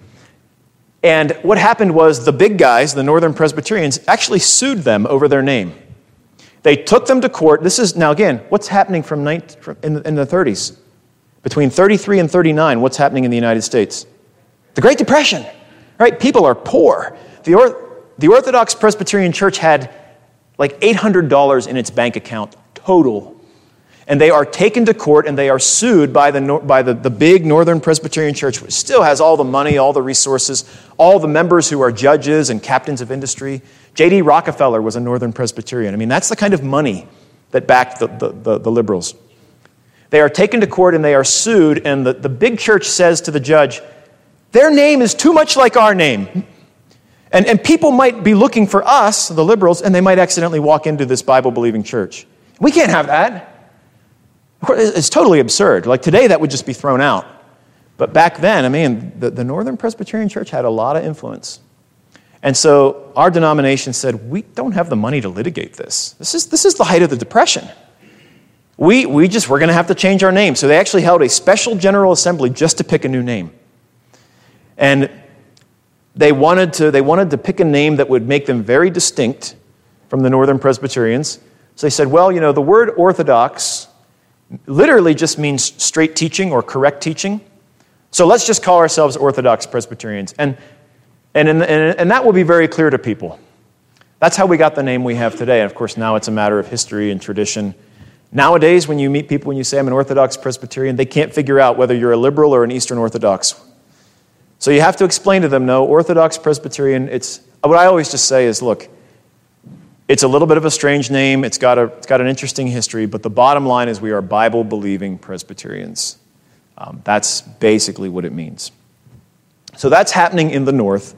and what happened was the big guys, the Northern Presbyterians, actually sued them over their name. They took them to court. This is, now again, what's happening in the 30s? Between 33 and 39, what's happening in the United States? The Great Depression, right? People are poor. The Orthodox Presbyterian Church had like $800 in its bank account total. And they are taken to court and they are sued by the big Northern Presbyterian Church, which still has all the money, all the resources, all the members who are judges and captains of industry. J.D. Rockefeller was a Northern Presbyterian. I mean, that's the kind of money that backed the liberals. They are taken to court and they are sued, and the big church says to the judge, their name is too much like our name. And people might be looking for us, the liberals, and they might accidentally walk into this Bible-believing church. We can't have that. Of course, it's totally absurd. Like today, that would just be thrown out. But back then, I mean, the Northern Presbyterian Church had a lot of influence. And so our denomination said, we don't have the money to litigate this. This is the height of the Depression. We're going to have to change our name. So they actually held a special General Assembly just to pick a new name. And they wanted to pick a name that would make them very distinct from the Northern Presbyterians. So they said, well, the word Orthodox literally just means straight teaching or correct teaching. So let's just call ourselves Orthodox Presbyterians. And that will be very clear to people. That's how we got the name we have today. And of course, now it's a matter of history and tradition. Nowadays, when you meet people, when you say I'm an Orthodox Presbyterian, they can't figure out whether you're a liberal or an Eastern Orthodox. So you have to explain to them, no, Orthodox Presbyterian, what I always just say is, look, it's a little bit of a strange name, it's got an interesting history, but the bottom line is we are Bible-believing Presbyterians. That's basically what it means. So that's happening in the North.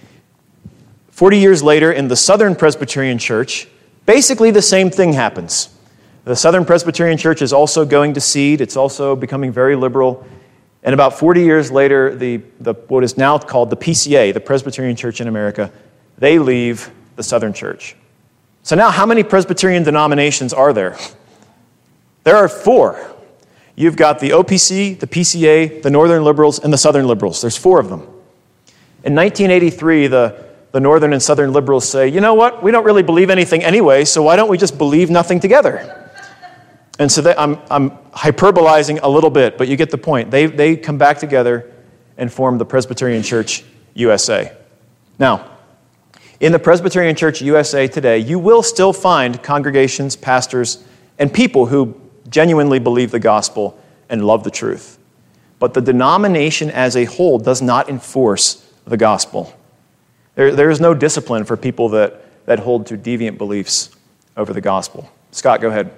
40 years later, in the Southern Presbyterian Church, basically the same thing happens. The Southern Presbyterian Church is also going to seed, it's also becoming very liberal. And about 40 years later, the what is now called the PCA, the Presbyterian Church in America, they leave the Southern Church. So now how many Presbyterian denominations are there? There are 4. You've got the OPC, the PCA, the Northern Liberals, and the Southern Liberals. There's 4 of them. In 1983, the Northern and Southern Liberals say, you know what, we don't really believe anything anyway, so why don't we just believe nothing together? And so I'm hyperbolizing a little bit, but you get the point. They come back together and form the Presbyterian Church USA. Now, in the Presbyterian Church USA today, you will still find congregations, pastors, and people who genuinely believe the gospel and love the truth. But the denomination as a whole does not enforce the gospel. There is no discipline for people that hold to deviant beliefs over the gospel. Scott, go ahead.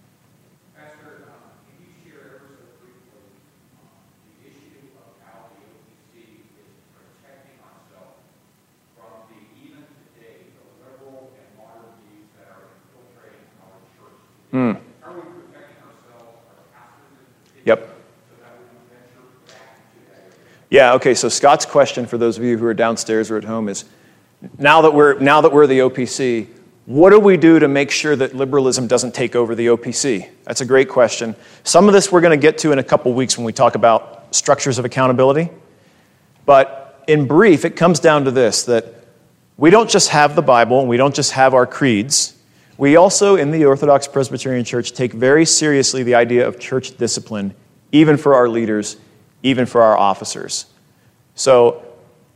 How are we protecting ourselves, our pastors, yep. So that we can venture back into that area? Yeah, okay, so Scott's question for those of you who are downstairs or at home is, now that we're the OPC, what do we do to make sure that liberalism doesn't take over the OPC? That's a great question. Some of this we're going to get to in a couple weeks when we talk about structures of accountability. But in brief, it comes down to this, that we don't just have the Bible, and we don't just have our creeds. We also, in the Orthodox Presbyterian Church, take very seriously the idea of church discipline, even for our leaders, even for our officers. So,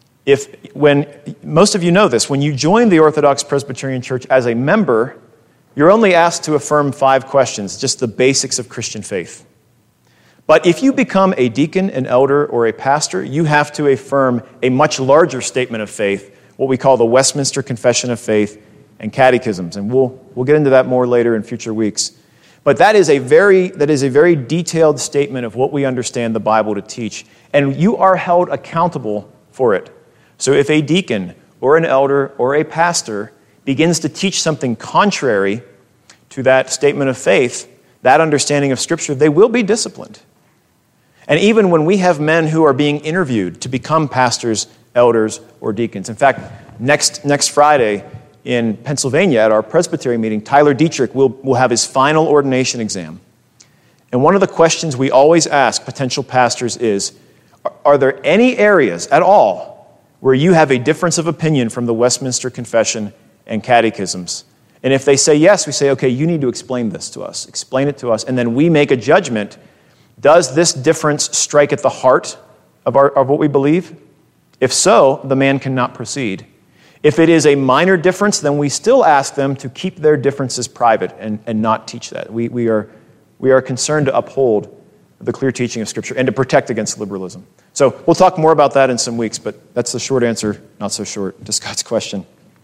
when most of you know this, when you join the Orthodox Presbyterian Church as a member, you're only asked to affirm 5 questions, just the basics of Christian faith. But if you become a deacon, an elder, or a pastor, you have to affirm a much larger statement of faith, what we call the Westminster Confession of Faith and catechisms, and we'll get into that more later in future weeks. But that is a very detailed statement of what we understand the Bible to teach, and you are held accountable for it. So if a deacon or an elder or a pastor begins to teach something contrary to that statement of faith, that understanding of Scripture, they will be disciplined. And even when we have men who are being interviewed to become pastors, elders, or deacons. In fact, next Friday, in Pennsylvania at our presbytery meeting, Tyler Dietrich will have his final ordination exam. And one of the questions we always ask potential pastors is, are there any areas at all where you have a difference of opinion from the Westminster Confession and catechisms? And if they say yes, we say, okay, you need to explain this to us. Explain it to us. And then we make a judgment. Does this difference strike at the heart of what we believe? If so, the man cannot proceed. If it is a minor difference, then we still ask them to keep their differences private and not teach that. We are concerned to uphold the clear teaching of Scripture and to protect against liberalism. So we'll talk more about that in some weeks, but that's the short answer, not so short, to Scott's question.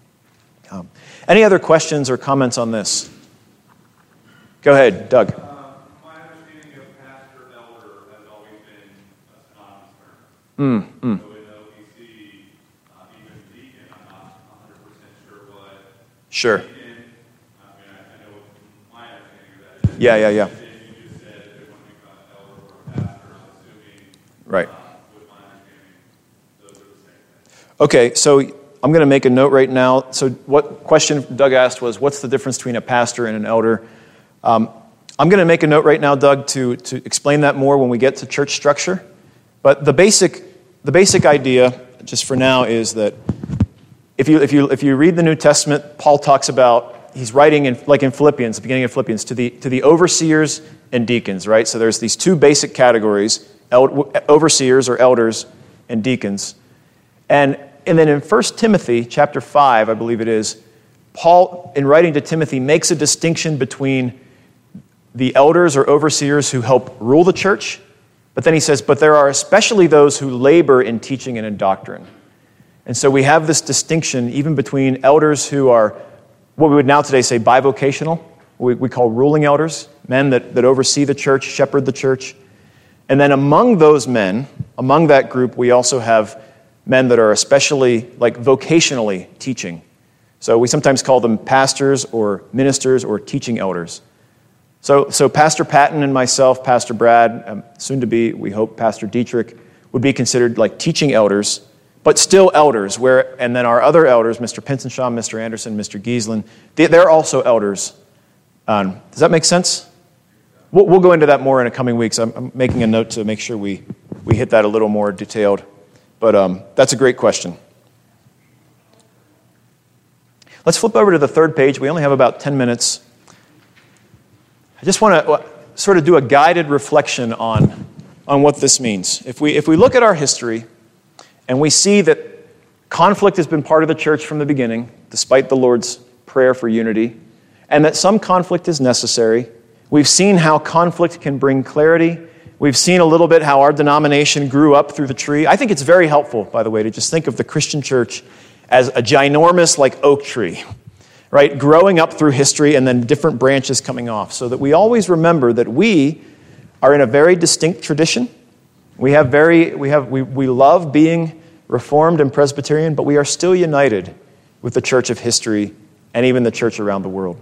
Any other questions or comments on this? Go ahead, Doug. My understanding of Mm. So in OPC, even deacon, I'm not 100% sure what. Sure. Deacon, I know what my understanding of that is. Yeah. You just said if they want to become an elder or a pastor, I'm assuming. Right. With my understanding, those are the same things. Okay, so I'm going to make a note right now. So what question Doug asked was, what's the difference between a pastor and an elder? I'm going to make a note right now, Doug, to explain that more when we get to church structure. But the basic idea, just for now, is that if you read the New Testament, Paul talks about, he's writing in Philippians, the beginning of Philippians, to the overseers and deacons, right? So there's these two basic categories, overseers or elders and deacons. And then in 1 Timothy chapter 5, I believe it is, Paul, in writing to Timothy, makes a distinction between the elders or overseers who help rule the church, but then he says, but there are especially those who labor in teaching and in doctrine. And so we have this distinction even between elders who are what we would now today say bivocational, we call ruling elders, men that oversee the church, shepherd the church. And then among those men, among that group, we also have men that are especially like vocationally teaching. So we sometimes call them pastors or ministers or teaching elders. So Pastor Patton and myself, Pastor Brad, soon to be, we hope, Pastor Dietrich, would be considered like teaching elders, but still elders. And then our other elders, Mr. Pinsenshaw, Mr. Anderson, Mr. Giesland, they're also elders. Does that make sense? We'll go into that more in the coming weeks. I'm making a note to make sure we hit that a little more detailed. But that's a great question. Let's flip over to the third page. We only have about 10 minutes. I just want to sort of do a guided reflection on what this means. If we look at our history and we see that conflict has been part of the church from the beginning, despite the Lord's prayer for unity, and that some conflict is necessary, we've seen how conflict can bring clarity. We've seen a little bit how our denomination grew up through the tree. I think it's very helpful, by the way, to just think of the Christian church as a ginormous, like, oak tree, right? Growing up through history and then different branches coming off, so that we always remember that we are in a very distinct tradition. We love being Reformed and Presbyterian, but we are still united with the church of history and even the church around the world.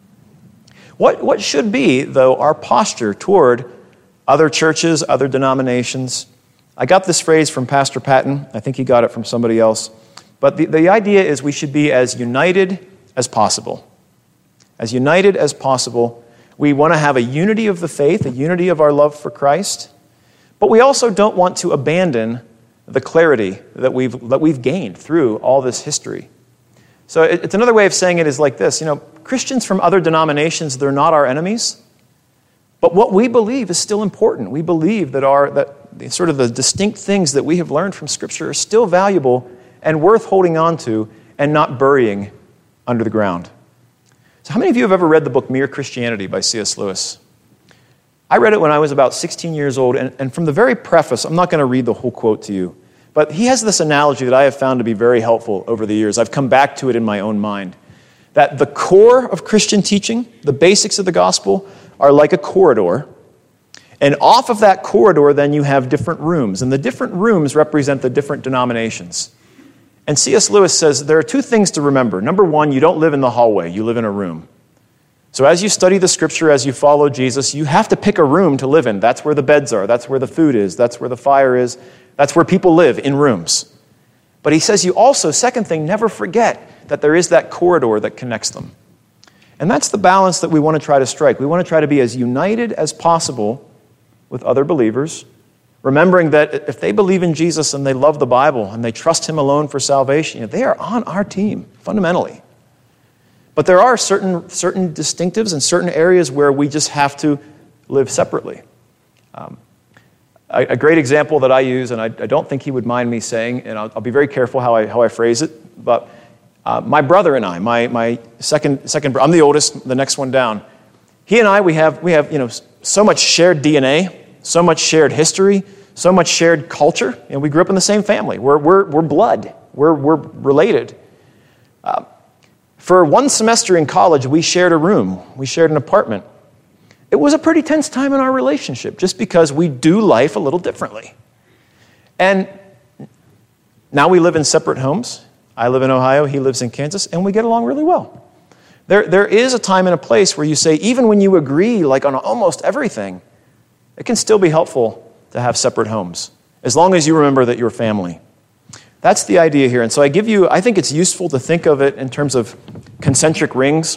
What should be, though, our posture toward other churches, other denominations? I got this phrase from Pastor Patton. I think he got it from somebody else. But the idea is we should be as united as possible. As united as possible. We want to have a unity of the faith, a unity of our love for Christ. But we also don't want to abandon the clarity that we've gained through all this history. So it's another way of saying it is like this. Christians from other denominations, they're not our enemies. But what we believe is still important. We believe that sort of the distinct things that we have learned from Scripture are still valuable and worth holding on to and not burying under the ground. So how many of you have ever read the book Mere Christianity by C.S. Lewis? I read it when I was about 16 years old, and from the very preface, I'm not going to read the whole quote to you, but he has this analogy that I have found to be very helpful over the years. I've come back to it in my own mind. That the core of Christian teaching, the basics of the gospel, are like a corridor. And off of that corridor, then you have different rooms. And the different rooms represent the different denominations. And C.S. Lewis says there are two things to remember. Number one, you don't live in the hallway, you live in a room. So as you study the Scripture, as you follow Jesus, you have to pick a room to live in. That's where the beds are, that's where the food is, that's where the fire is, that's where people live, in rooms. But he says you also, second thing, never forget that there is that corridor that connects them. And that's the balance that we want to try to strike. We want to try to be as united as possible with other believers, remembering that if they believe in Jesus and they love the Bible and they trust Him alone for salvation, they are on our team, fundamentally. But there are certain distinctives and certain areas where we just have to live separately. A great example that I use, and I don't think he would mind me saying, and I'll be very careful how I phrase it, but my brother and I, my second, I'm the oldest, the next one down. He and I, we have so much shared DNA, so much shared history, so much shared culture, and we grew up in the same family. We're blood. We're related. For one semester in college, we shared a room. We shared an apartment. It was a pretty tense time in our relationship, just because we do life a little differently. And Now we live in separate homes. I live in Ohio, he lives in Kansas, and we get along really well. There is a time and a place where you say, even when you agree like on almost everything, it can still be helpful to have separate homes, as long as you remember that you're family. That's the idea here. And so I think it's useful to think of it in terms of concentric rings.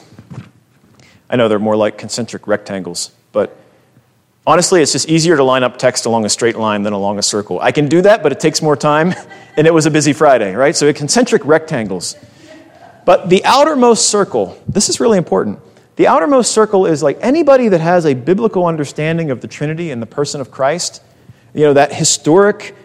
I know they're more like concentric rectangles, but honestly, it's just easier to line up text along a straight line than along a circle. I can do that, but it takes more time, and it was a busy Friday, right? So concentric rectangles. But the outermost circle, this is really important. The outermost circle is like anybody that has a biblical understanding of the Trinity and the person of Christ, that historic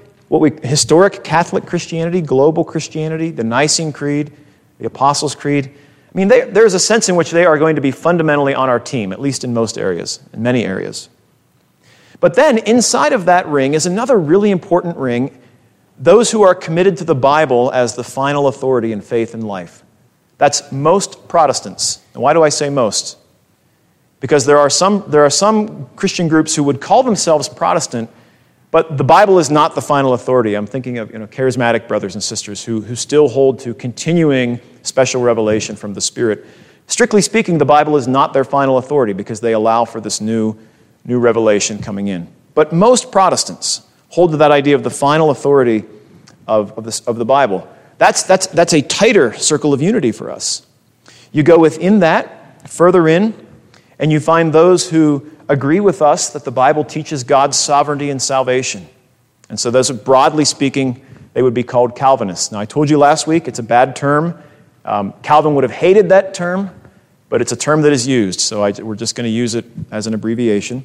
Catholic Christianity, global Christianity, the Nicene Creed, the Apostles' Creed. I mean, there's a sense in which they are going to be fundamentally on our team, at least in most areas, in many areas. But then inside of that ring is another really important ring, those who are committed to the Bible as the final authority in faith and life. That's most Protestants. And why do I say most? Because there are some Christian groups who would call themselves Protestant, but the Bible is not the final authority. I'm thinking of charismatic brothers and sisters who still hold to continuing special revelation from the Spirit. Strictly speaking, the Bible is not their final authority because they allow for this new revelation coming in. But most Protestants hold to that idea of the final authority of the Bible. That's a tighter circle of unity for us. You go within that, further in, and you find those who agree with us that the Bible teaches God's sovereignty and salvation. And so those, broadly speaking, they would be called Calvinists. Now, I told you last week it's a bad term. Calvin would have hated that term, but it's a term that is used, so we're just going to use it as an abbreviation.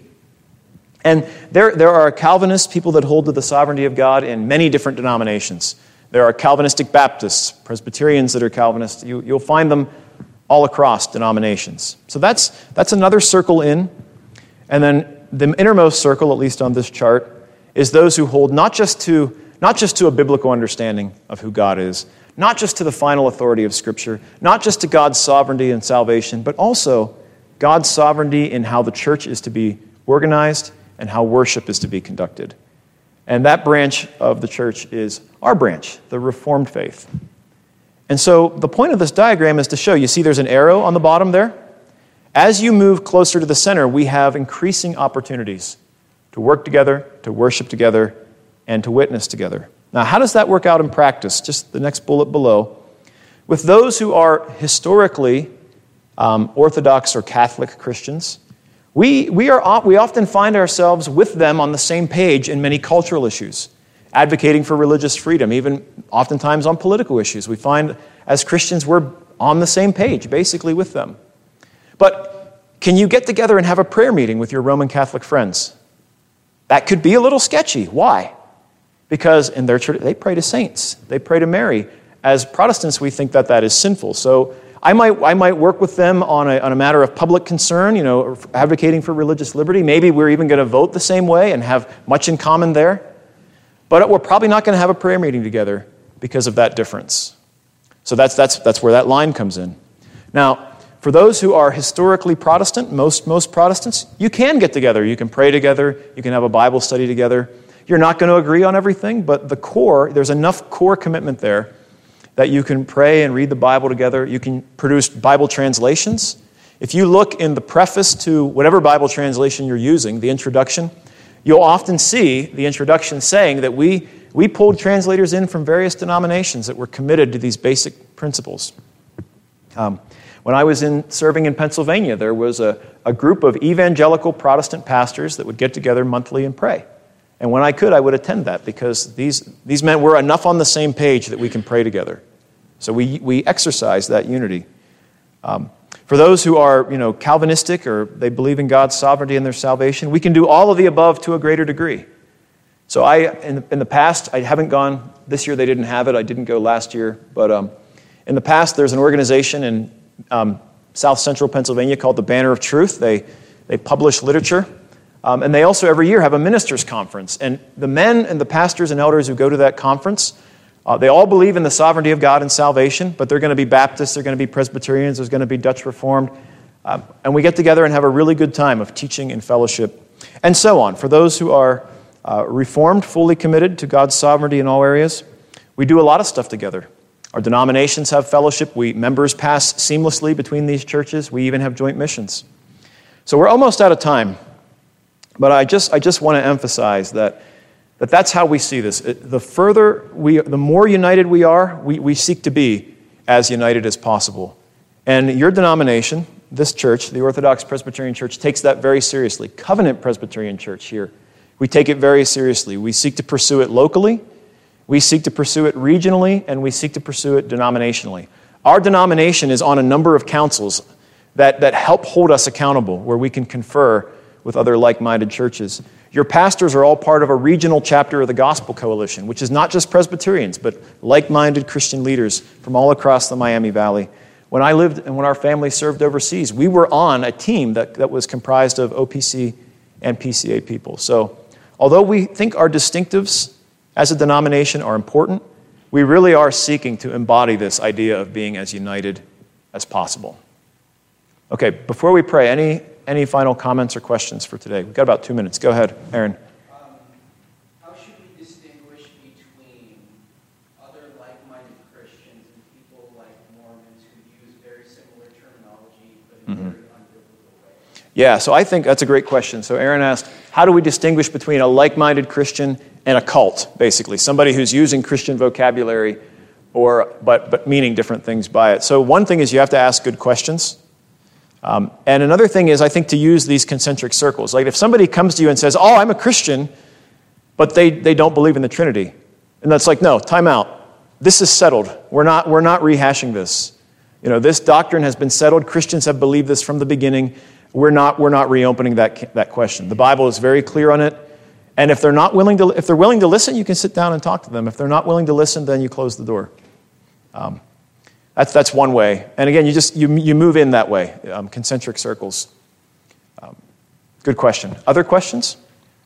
And there are Calvinists, people that hold to the sovereignty of God in many different denominations. There are Calvinistic Baptists, Presbyterians that are Calvinists. You'll find them all across denominations. So that's another circle in. And then the innermost circle, at least on this chart, is those who hold not just to a biblical understanding of who God is, not just to the final authority of Scripture, not just to God's sovereignty and salvation, but also God's sovereignty in how the church is to be organized and how worship is to be conducted. And that branch of the church is our branch, the Reformed faith. And so the point of this diagram is to show, you see there's an arrow on the bottom there? As you move closer to the center, we have increasing opportunities to work together, to worship together, and to witness together. Now, how does that work out in practice? Just the next bullet below. With those who are historically Orthodox or Catholic Christians, we often find ourselves with them on the same page in many cultural issues, advocating for religious freedom, even oftentimes on political issues. We find as Christians we're on the same page, basically with them. But can you get together and have a prayer meeting with your Roman Catholic friends? That could be a little sketchy. Why? Because in their church, they pray to saints. They pray to Mary. As Protestants, we think that is sinful. So I might work with them on a matter of public concern, advocating for religious liberty. Maybe we're even going to vote the same way and have much in common there. But we're probably not going to have a prayer meeting together because of that difference. So that's where that line comes in. Now, for those who are historically Protestant, most Protestants, you can get together. You can pray together. You can have a Bible study together. You're not going to agree on everything, but there's enough core commitment there that you can pray and read the Bible together. You can produce Bible translations. If you look in the preface to whatever Bible translation you're using, the introduction, you'll often see the introduction saying that we pulled translators in from various denominations that were committed to these basic principles. When I was serving in Pennsylvania, there was a group of evangelical Protestant pastors that would get together monthly and pray. And when I could, I would attend that because these men were enough on the same page that we can pray together. So we exercise that unity. For those who are, Calvinistic or they believe in God's sovereignty and their salvation, we can do all of the above to a greater degree. So in the past, I haven't gone. This year they didn't have it. I didn't go last year. But in the past, there's an organization in South Central Pennsylvania called the Banner of Truth. They publish literature. And they also every year have a ministers' conference. And the men and the pastors and elders who go to that conference, they all believe in the sovereignty of God and salvation, but they're going to be Baptists, they're going to be Presbyterians, there's going to be Dutch Reformed. And we get together and have a really good time of teaching and fellowship, and so on. For those who are Reformed, fully committed to God's sovereignty in all areas, We do a lot of stuff together. Our denominations have fellowship. Members pass seamlessly between these churches. We even have joint missions. So we're almost out of time. But I just want to emphasize that that's how we see this. The more united we are, we seek to be as united as possible. And your denomination, this church, the Orthodox Presbyterian Church, takes that very seriously. Covenant Presbyterian Church here, we take it very seriously. We seek to pursue it locally, we seek to pursue it regionally, and we seek to pursue it denominationally. Our denomination is on a number of councils that help hold us accountable, where we can confer with other like-minded churches. Your pastors are all part of a regional chapter of the Gospel Coalition, which is not just Presbyterians, but like-minded Christian leaders from all across the Miami Valley. When I lived and when our family served overseas, we were on a team that was comprised of OPC and PCA people. So although we think our distinctives as a denomination are important, we really are seeking to embody this idea of being as united as possible. Okay, before we pray, any final comments or questions for today? We've got about 2 minutes. Go ahead, Aaron. How should we distinguish between other like-minded Christians and people like Mormons who use very similar terminology but in very unbiblical ways? Yeah, so I think that's a great question. So Aaron asked, how do we distinguish between a like-minded Christian and a cult, basically? Somebody who's using Christian vocabulary but meaning different things by it. So one thing is you have to ask good questions. And another thing is, I think, to use these concentric circles. Like if somebody comes to you and says, oh, I'm a Christian, but they don't believe in the Trinity. And that's like, no, time out. This is settled. We're not rehashing this. This doctrine has been settled. Christians have believed this from the beginning. We're not reopening that question. The Bible is very clear on it. And if they're willing to listen, you can sit down and talk to them. If they're not willing to listen, then you close the door. That's one way. And again, you move in that way, concentric circles. Good question. Other questions?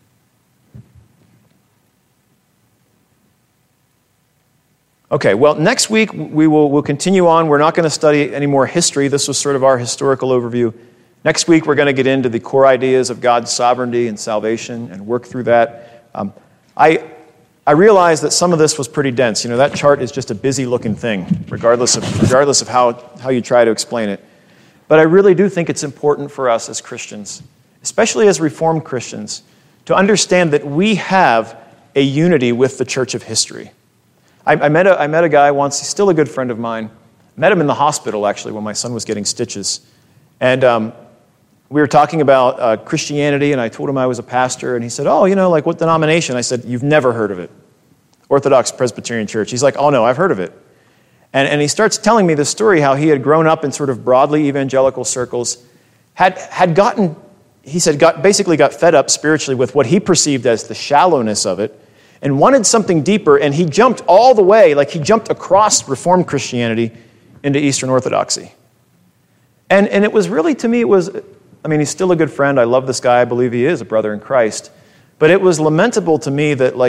Okay, well, next week we'll continue on. We're not going to study any more history. This was sort of our historical overview. Next week we're going to get into the core ideas of God's sovereignty and salvation and work through that. I realized that some of this was pretty dense. That chart is just a busy-looking thing, regardless of how you try to explain it. But I really do think it's important for us as Christians, especially as Reformed Christians, to understand that we have a unity with the church of history. I met a guy once. He's still a good friend of mine. I met him in the hospital, actually, when my son was getting stitches. And we were talking about Christianity, and I told him I was a pastor, and he said, oh, like what denomination? I said, you've never heard of it. Orthodox Presbyterian Church. He's like, oh no, I've heard of it. And he starts telling me this story, how he had grown up in sort of broadly evangelical circles, basically got fed up spiritually with what he perceived as the shallowness of it, and wanted something deeper, and he jumped all the way, like he jumped across Reformed Christianity into Eastern Orthodoxy. And it was really, to me, he's still a good friend. I love this guy. I believe he is a brother in Christ. But it was lamentable to me that,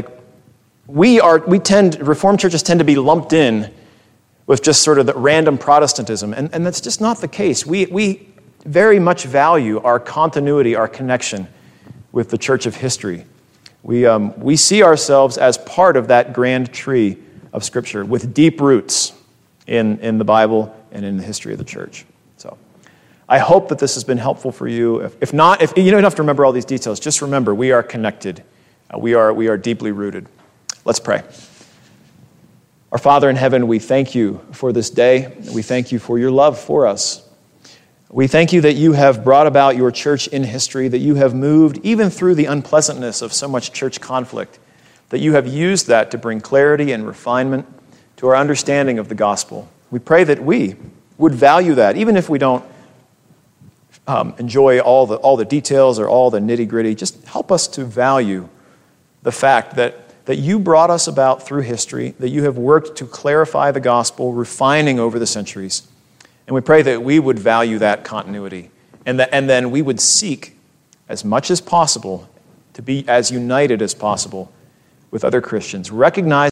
Reformed churches tend to be lumped in with just sort of the random Protestantism. And that's just not the case. We very much value our continuity, our connection with the church of history. We see ourselves as part of that grand tree of Scripture with deep roots in the Bible and in the history of the church. So I hope that this has been helpful for you. If not, if you don't have to remember all these details, just remember we are connected. We are deeply rooted. Let's pray. Our Father in heaven, we thank you for this day. We thank you for your love for us. We thank you that you have brought about your church in history, that you have moved even through the unpleasantness of so much church conflict, that you have used that to bring clarity and refinement to our understanding of the gospel. We pray that we would value that, even if we don't enjoy all the details or all the nitty-gritty. Just help us to value the fact that you brought us about through history, that you have worked to clarify the gospel, refining over the centuries. And we pray that we would value that continuity, and then we would seek as much as possible to be as united as possible with other Christians. Recognize